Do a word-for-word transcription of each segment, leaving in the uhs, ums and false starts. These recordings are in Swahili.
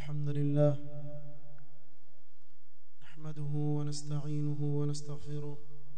الحمد لله نحمده ونستعينه ونستغفره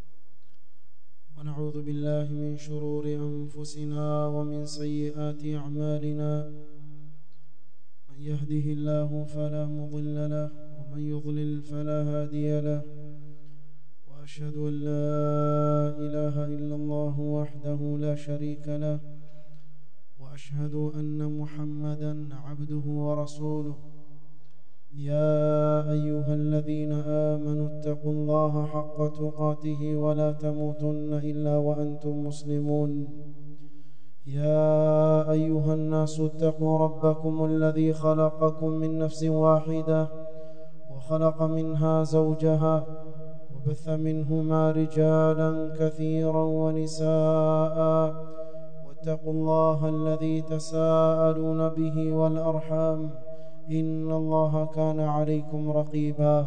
ونعوذ بالله من شرور أنفسنا ومن سيئات أعمالنا من يهده الله فلا مضل له ومن يضلل فلا هادي له وأشهد أن لا إله إلا الله وحده لا شريك له وأشهد أن محمدًا عبده ورسوله يا أيها الذين آمنوا اتقوا الله حق تقاته ولا تموتن إلا وأنتم مسلمون يا أيها الناس اتقوا ربكم الذي خلقكم من نفس واحدة وخلق منها زوجها وبث منهما رجالا كثيرا ونساء واتقوا الله الذي تساءلون به والأرحام إن الله كان عليكم رقيبا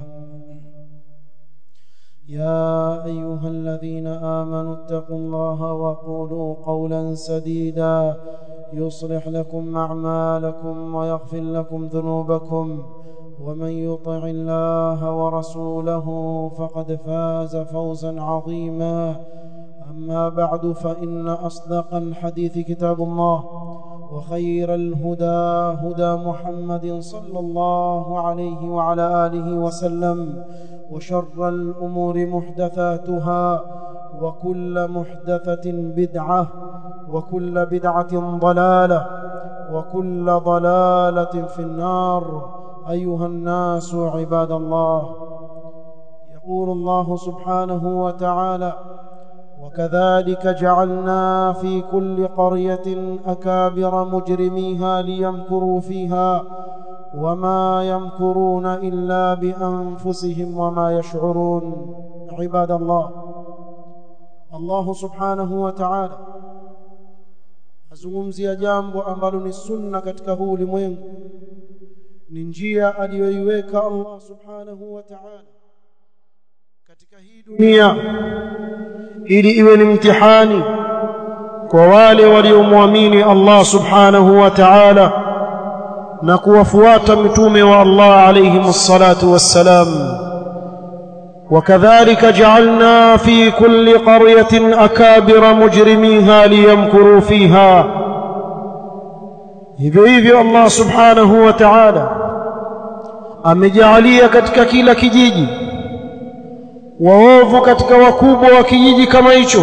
يا أيها الذين آمنوا اتقوا الله وقولوا قولا سديدا يصلح لكم أعمالكم ويغفر لكم ذنوبكم ومن يطع الله ورسوله فقد فاز فوزا عظيما أما بعد فإن أصدق الحديث كتاب الله وخير الهدى هدى محمد صلى الله عليه وعلى آله وسلم وشر الأمور محدثاتها وكل محدثة بدعة وكل بدعة ضلالة وكل ضلالة في النار أيها الناس عباد الله يقول الله سبحانه وتعالى وكذلك جعلنا في كل قرية أكابر مجرميها ليمكروا فيها وما يمكرون إلا بأنفسهم وما يشعرون عباد الله الله سبحانه وتعالى azungumzia jambo ambalo ni sunna katika huu ulimwengu ni njia aliyoiweka Allah subhanahu wa ta'ala katika hii dunia ili iwe ni mtihani kwa wale waliomwamini Allah subhanahu wa ta'ala na kuwafuata mitume wa Allah alayhimus salatu wassalam wakadhalika ja'alna fi kulli qaryatin akabira mujrimiha liyamkuru fiha hivyo hivyo Allah subhanahu wa ta'ala amejalia katika kila kijiji waovu katika wakubwa wa kijiji kama hicho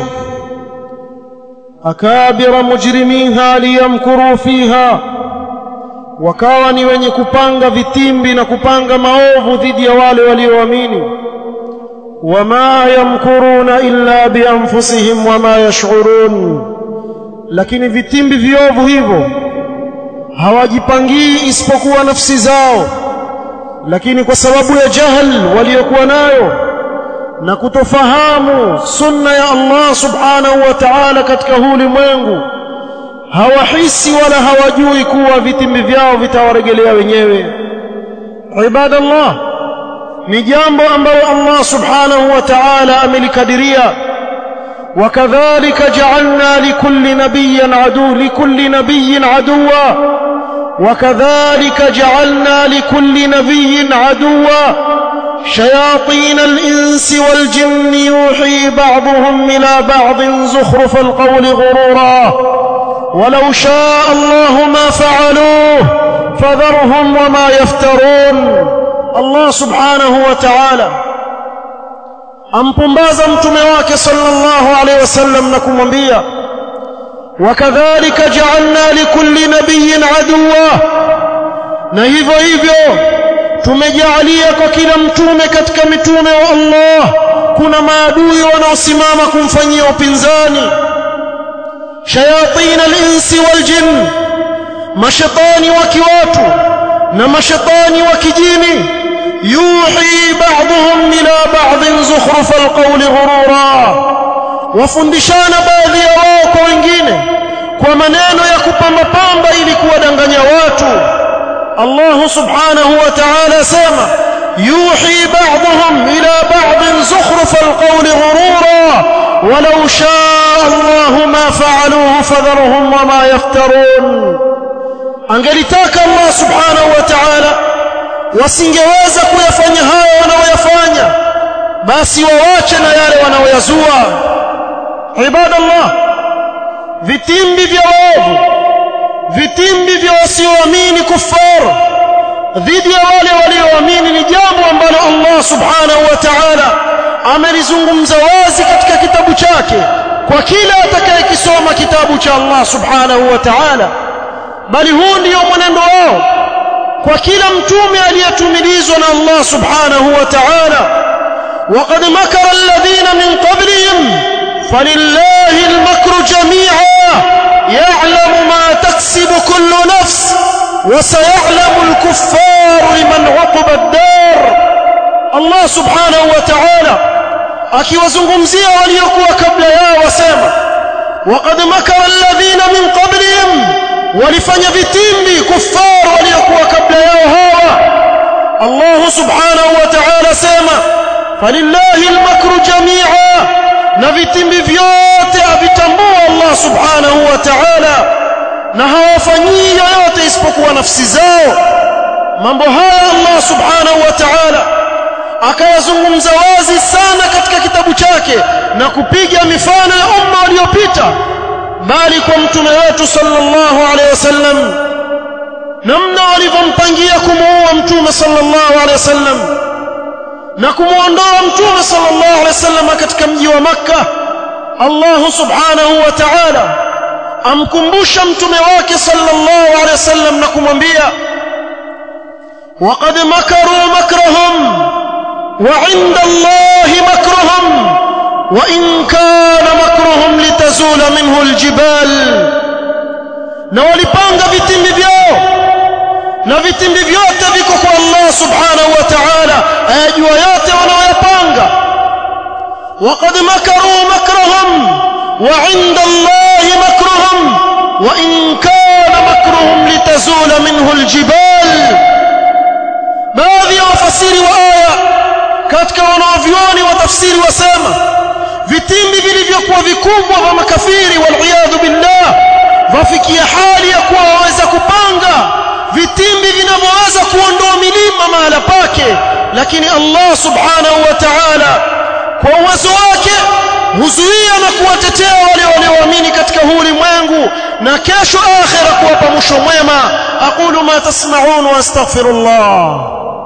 akabira mujrimiha liyamkuru fiha wakawa ni wenye kupanga vitimbi na kupanga maovu dhidi ya wale walioamini wama yamkuruna illa bianfusihim wama yash'urun lakini vitimbi viovu hivyo hawajipangii isipokuwa nafsi zao lakini kwa sababu ya jahal waliokuwa nayo na kutofahamu sunna ya Allah subhanahu wa ta'ala katika huu ulimwengu hawahisi wala hawajui kuwa vitimbi vyao vitawarejelea wenyewe ibadallah ni jambo ambalo Allah subhanahu wa ta'ala amelikadiria wakadhalika ja'alna likulli nabiyyin adu likulli nabiyyin aduwa wakadhalika ja'alna likulli nabiyyin aduwa شياطين الإنس والجن يوحي بعضهم إلى بعض زخرف القول غرورا ولو شاء الله ما فعلوه فذرهم وما يفترون الله سبحانه وتعالى أمبمبازا متمواك صلى الله عليه وسلم نكم أنبياء وكذلك جعلنا لكل نبي عدوا نهيفو هيفو tumejalia kwa kila mtume katika mitume wa Allah kuna maadui wanaosimama kumfanyia upinzani shayatin al-insi wal jinn mashaitani wa kiwatu na mashaitani wa kijini yuhi ba'dhum ila ba'd zukhruf al-qawl ghurura wafundishana baadhi ya wao kwa wengine kwa maneno ya kupamba pamba ili kuwadanganya watu الله سبحانه وتعالى سما يوحي بعضهم إلى بعض زخرف القول غرورا ولو شاء الله ما فعلوه فذرهم وما يفترون angelitaka Allah subhanahu wa ta'ala wasingeweza kuyafanya hayo wanaoyafanya, basi wawache na yale wanaoyazua. Ibadallah, vitimbi vya waovu, vitimbi vya wasioamini kufaru dhidi ya wale walioamini ni jambo ambalo Allah subhanahu wa ta'ala amelizungumza wazi katika kitabu chake kwa kila atakayekisoma kitabu cha Allah subhanahu wa ta'ala, bali huu ndio mwenendo wao kwa kila mtume aliyetumilizwa na Allah subhanahu wa ta'ala. وقد مكر الذين من قبلهم فلله المكر جميعا يعلم ما تكسب كل نفس وسيعلم الكفار لمن عقب الدار. الله سبحانه وتعالى akiwazungumzia waliokuwa kabla yao wasema, وقد مكر الذين من قبلهم, walifanya vitimbi kuffar waliokuwa kabla yao hawa. Allah subhanahu wa ta'ala sema falillahi almakru jami'a, na vitimbi vyote avitambua Allah subhanahu wa ta'ala na hawafanyii yoyote isipokuwa nafsi zao. Mambo haya Allah subhanahu wa ta'ala akayazungumza wazi sana katika kitabu chake na kupiga mifano ya umma waliopita, bali kwa mtume wetu sallallahu alaihi wasallam namna walivyompangia kumuua mtume sallallahu alaihi wasallam na kumuondoa mtume sallallahu alaihi wasallam katika mji wa Makka. Allah subhanahu wa ta'ala amkumbusha mtume wake sallallahu alaihi wasallam na kumwambia, وقد مكروا مكرهم وعند الله مكرهم وإن كان مكرهم لتزول منه الجبال. na walipanga vitimbi vyao na vitimbi vyote viko kwa Allah subhanahu wa ta'ala, ayajua yote wanayoyapanga. وقد مكروا مكرهم وعند الله مكرهم وإن كان مكرهم لتزول منه الجبال. baadhi ya wafasiri wa aya katika wanavyuoni wa tafsiri wasema vitimbi vilivyokuwa vikubwa vya makafiri wal billah vafikia hali ya kuwa waweza kupanga vitimbi vinavyoweza kuondoa milima mahala pake, lakini Allah subhanahu wa ta'ala kwa uwezo wake huzuia na kuwatetea wale walioamini katika huu ulimwengu na kesho akhira kuwapa mwisho mwema. aqulu ma tasma'un wa astaghfirullah.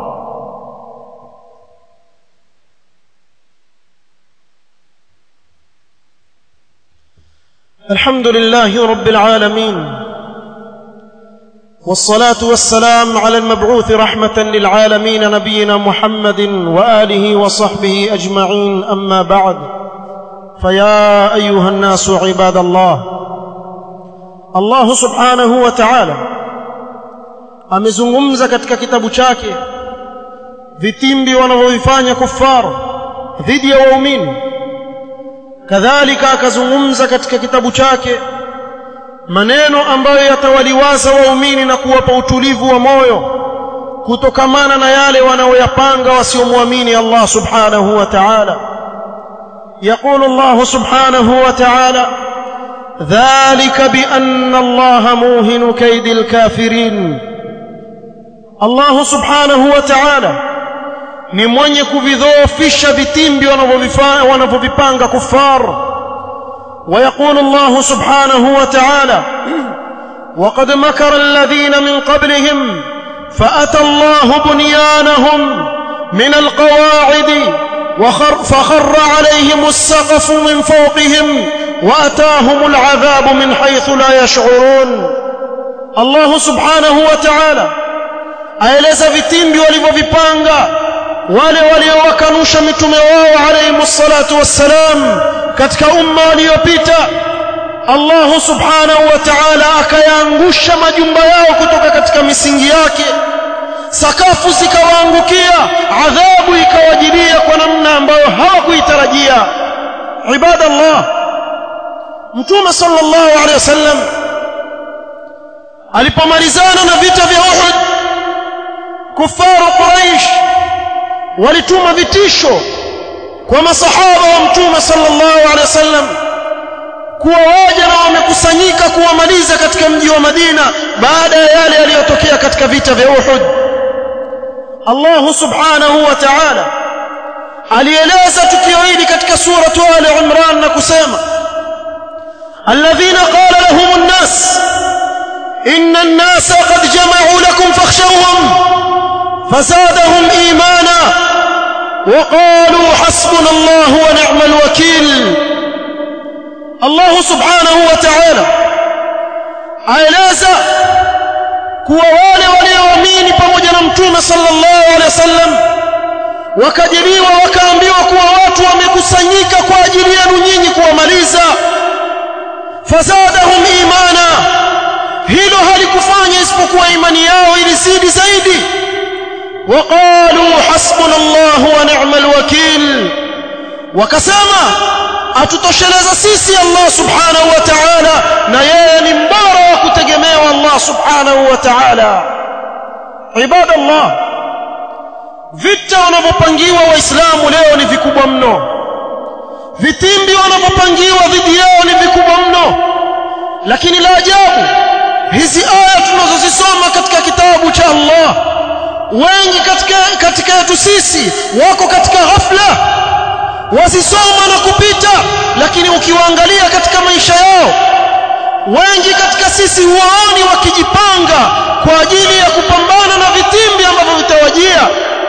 الحمد لله رب العالمين والصلاة والسلام على المبعوث رحمة للعالمين نبينا محمد وآله وصحبه أجمعين. أما بعد، فيا أيها الناس عباد الله، الله سبحانه وتعالى amezungumza katika kitabu chake vitimbi wanavyofanya kufaru dhidi ya waumini. Kadhalika akazungumza katika kitabu chake maneno ambayo yatawaliwaza waumini na kuwapa utulivu wa moyo kutokamana na yale wanaoyapanga wasiomwamini Allah subhanahu wa ta'ala. يقول الله سبحانه وتعالى: ذلك بأن الله موهن كيد الكافرين. Allah subhanahu wa ta'ala ni mwenye kuvidhoofisha vitimbi wanavyovipanga kufar. ويقول الله سبحانه وتعالى: وقد مكر الذين من قبلهم فأتى الله بنيانهم من القواعد فخر عليهم السقف من فوقهم وأتاهم العذاب من حيث لا يشعرون. الله سبحانه وتعالى aeleza vitimbi walivyovipanga wale waliowakanusha mitume wao alayhi salatu wassalam katika umma waliopita. Allah subhanahu wa ta'ala akayaangusha majumba yao kutoka katika misingi yake, sakafu zikawaangukia, adhabu ikawajilia kwa namna ambayo hawakuitarajia. Ibadallah, Mtume sallallahu alayhi wasallam alipomalizana na vita vya Uhud, kufaru Quraysh walituma vitisho kwa masahaba wa Mtume sallallahu alaihi wasallam kuwa waje na wamekusanyika kuwamaliza katika mji wa Madina baada ya yale yaliyotokea katika vita vya Uhud. Allah subhanahu wa ta'ala alieleza tukio hili katika sura Al-Imran na kusema alladhina qala lahum an-nas inna an-nasa qad jama'u lakum fakhshawhum fazadahum imana wa qalu hasbuna Allah wa ni'mal wakeel. Allah subhanahu wa ta'ala aeleza kuwa wale walioamini pamoja na mtume sallallahu alaihi wasallam wakajiriwa wakaambiwa kuwa watu wamekusanyika kwa ajili yenu nyinyi kuwamaliza, fazadahum imana, hilo halikufanya isipokuwa imani yao ilizidi zaidi. Waqalu hasbunallahu wa ni'mal wakeel, wakasema atutosheleza sisi Allah subhanahu wa ta'ala na yeye ni mbora wa kutegemewa Allah subhanahu wa ta'ala. Ibadallah, vita wanavyopangiwa waislamu leo ni vikubwa mno, vitimbi wanavyopangiwa dhidi yao ni vikubwa mno, lakini la ajabu hizi aya tunazozisoma katika kitabu cha Allah, wengi katika katika yetu sisi wako katika ghafla, wasisoma na kupita, lakini ukiwaangalia katika maisha yao wengi katika sisi huwaoni wakijipanga kwa ajili ya kupambana na vitimbi ambavyo vitawajia.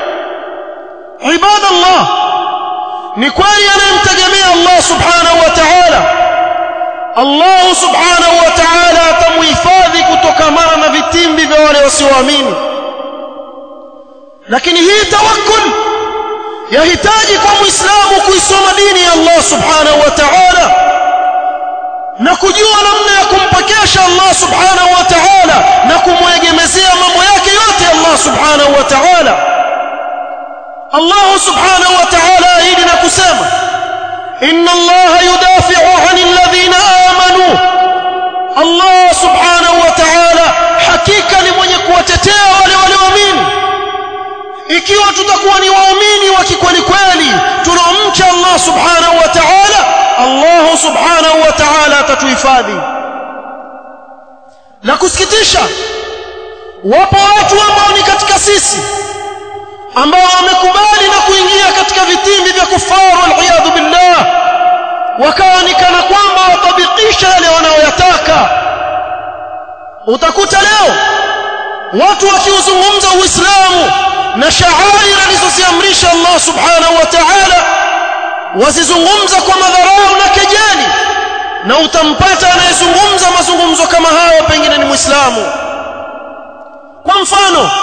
Ibadallah, ni kweli anayemtegemea Allah subhanahu wa ta'ala, Allah subhanahu wa ta'ala atamuhifadhi kutokamana na vitimbi vya wale wasioamini, lakini hii tawakkul yahitaji kwa muislamu kuisoma dini ya Allah subhanahu wa ta'ala na kujua namna ya kumpokesha Allah subhanahu wa ta'ala na kumwegemezea mambo yake yote Allah subhanahu wa ta'ala. Allah subhanahu wa ta'ala ahidi na kusema inna Allah yudafi'u 'anil ladhina amanu, Allah subhanahu wa ta'ala hakika ni mwenye kuwatetea wale walioamini. Ikiwa tutakuwa ni waumini wa kikweli kweli tunaomcha Allah subhanahu wa ta'ala, Allah subhanahu wa ta'ala atatuhifadhi. La kusikitisha, wapo watu ambao ni katika sisi ambao wamekubali na kuingia katika vitimbi vya kufaru wal billah, wakawa ni kana kwamba watabikisha yale wanayoyataka. Utakuta leo watu wakiuzungumza Uislamu na sha'air alizoziamrisha Allah subhanahu wa ta'ala wazizungumza kwa madharau na kejeli, na utampata anayezungumza mazungumzo kama hayo pengine ni Muislamu. Kwa mfano,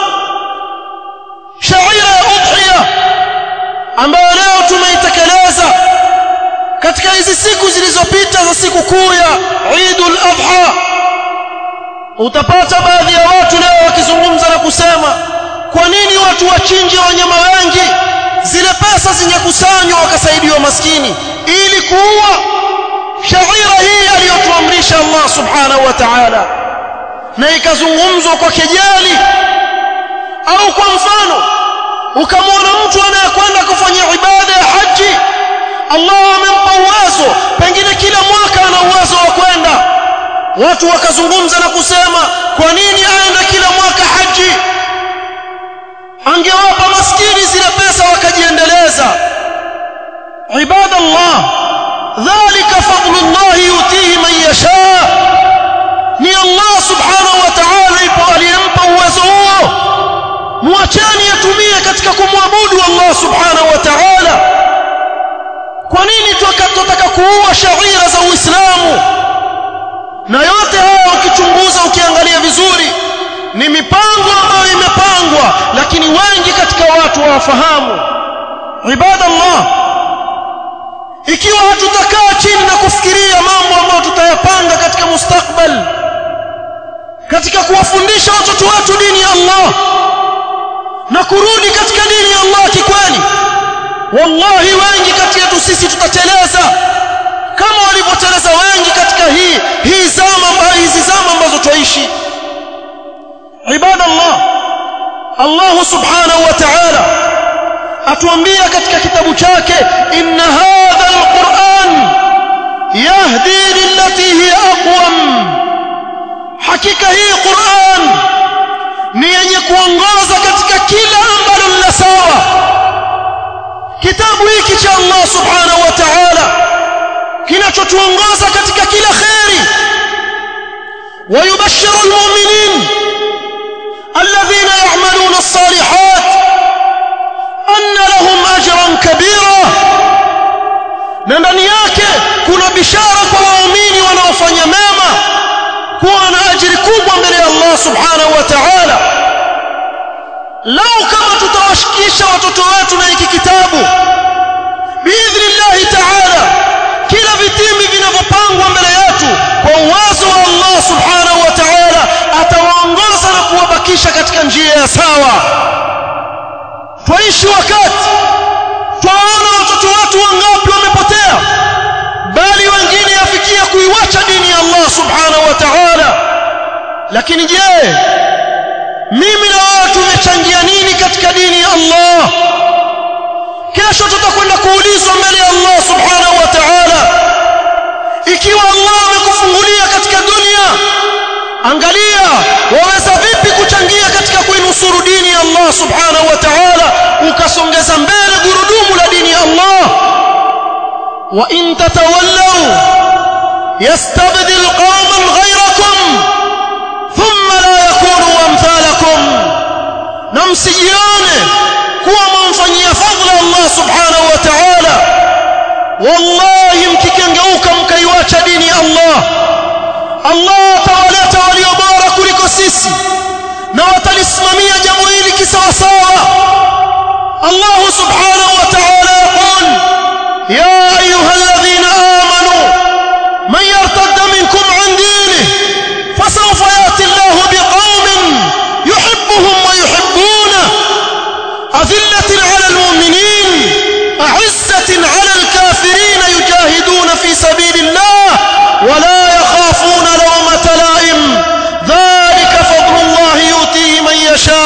shaira ya udhiya ambayo leo tumeitekeleza katika hizi siku zilizopita za siku kuu ya Eidul Adha, utapata baadhi ya watu leo wakizungumza na kusema kwa nini watu wachinje wanyama wengi, zile pesa zingekusanywa wakasaidiwa maskini ili kuua shaira hii aliyotuamrisha Allah subhanahu wa ta'ala, na ikazungumzwa kwa kejeli. Au kwa mfano ukamwona mtu anayekwenda kufanya ibada ya haji, Allah amempa uwezo, pengine kila mwaka ana uwezo wa kwenda, watu wakazungumza na kusema kwa nini aende kila mwaka haji, angewapa maskini zile pesa wakajiendeleza. Ibadallah, dhalika fadlullah yutihi man yasha, ni Allah subhanahu wa ta'ala ipo aliyempa uwezo huo, muacheni atumie katika kumwabudu Allah subhanahu wa ta'ala. Kwa nini tukataka kuua shaira za Uislamu? Na yote haya ukichunguza ukiangalia vizuri ni mipango ambayo imepangwa, lakini wengi katika watu hawafahamu. Ibadallah, ikiwa hatutakaa chini na kufikiria mambo ambayo tutayapanga katika mustakbal, katika kuwafundisha watoto wetu dini ya Allah na kurudi katika dini ya Allah kikweli, wallahi wengi kati yetu sisi tutateleza kama walivyoteleza wengi katika hii hii zama ambazo hizi zama ambazo tuishi. Ibadallah, Allah subhanahu wa ta'ala atuambia katika kitabu chake inna hadha alquran yahdi lillati hiya aqwam, hakika hii Qur'an ni yenye kuongoza katika kila ambalo cha Allah subhanahu wa ta'ala kinachotuongoza katika kila khairi. ويبشر المؤمنين الذين يعملون الصالحات أن لهم أجرا كبيرا. na ndani yake kuna bishara kwa waumini wanaofanya mema kuwa na ajiri kubwa mbele ya Allah subhanahu wa ta'ala. Lau kama tutawashikisha watoto wetu na hiki kitabu biidhnillahi ta'ala, kila vitimbi vinavyopangwa mbele yetu kwa uwezo wa Allah subhanahu wa ta'ala atawaongoza na kuwabakisha katika njia ya sawa. Twaishi wakati twaona watoto wetu wangapi wamepotea, bali wengine yafikia kuiwacha dini ya Allah subhanahu wa ta'ala. Lakini je, mimi na wewe tumechangia nini katika dini ya Allah? Kesho tutakwenda kuulizwa mbele ya Allah subhanahu wa ta'ala. Ikiwa Allah amekufungulia katika dunia, angalia waweza vipi kuchangia katika kuinusuru dini ya Allah subhanahu wa ta'ala, ukasongeza mbele gurudumu la dini ya Allah. wa in tatawallaw yastabdil qauman ghayrakum thumma la yakunu amthalakum. na msijione kuwa mumfanyia fadhila Allah subhanahu wa ta'ala. wallahi mkikengeuka mkaiwacha dini ya Allah, Allah atawaleta walio bora kuliko sisi na watalisimamia jambo hili kisawasawa. Allah subhanahu wa ta'ala yaqul ya ayyuhalladhina amanu man yartadda minkum an dinihi fasawfa yati Allahu biqaumin yuhibbuhum wa yuhibbunahu adhillatin 'ala al-mu'minin a'izzatin 'ala al-kafirin yujahiduna fi sabilillah wa la yakhafuna lawmata la'im dhalika fadlullahi yutihi man yasha.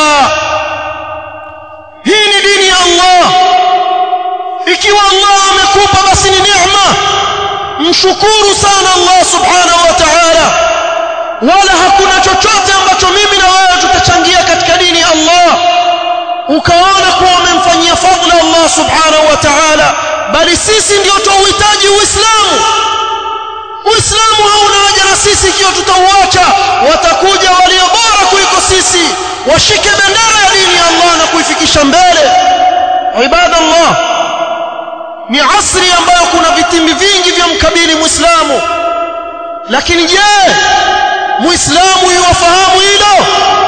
Hii ni dini ya Allah. Ikiwa Allah amekupa basi ni neema, mshukuru sana Allah subhanahu wa ta'ala. Wala hakuna chochote ambacho mimi na wewe tutachangia katika dini ya Allah ukaona kuwa umemfanyia fadhila Allah subhanahu wa ta'ala, bali sisi ndio tuuhitaji Uislamu. Uislamu hauna haja na sisi ikiwa tutauacha. Watakuja walio bora kuliko sisi washike bendera ya dini ya Allah na kuifikisha mbele. Ibadallah, ni asri ambayo kuna vitimbi vingi vya mkabili Muislamu. Lakini je, Muislamu yuwafahamu hilo?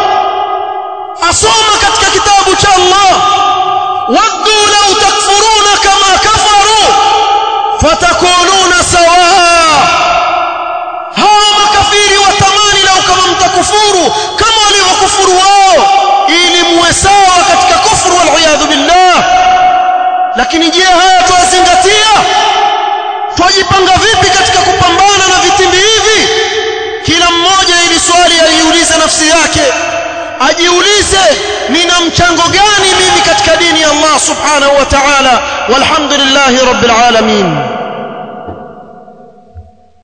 Asoma katika kitabu cha Allah, waddu law takfuruna kama kafaru fatakununa sawaa. Hawa makafiri watamani lau kama mtakufuru kama walivyokufuru wao, ili muwe sawa katika kufuru wal billah. Lakini je, haya tuwazingatia? Twajipanga vipi katika kupambana na vitimbi hivi? Kila mmoja ili swali aliulize nafsi yake, ajiulize nina mchango gani mimi katika dini ya Allah subhanahu wa ta'ala. Walhamdulillahi rabbil alamin.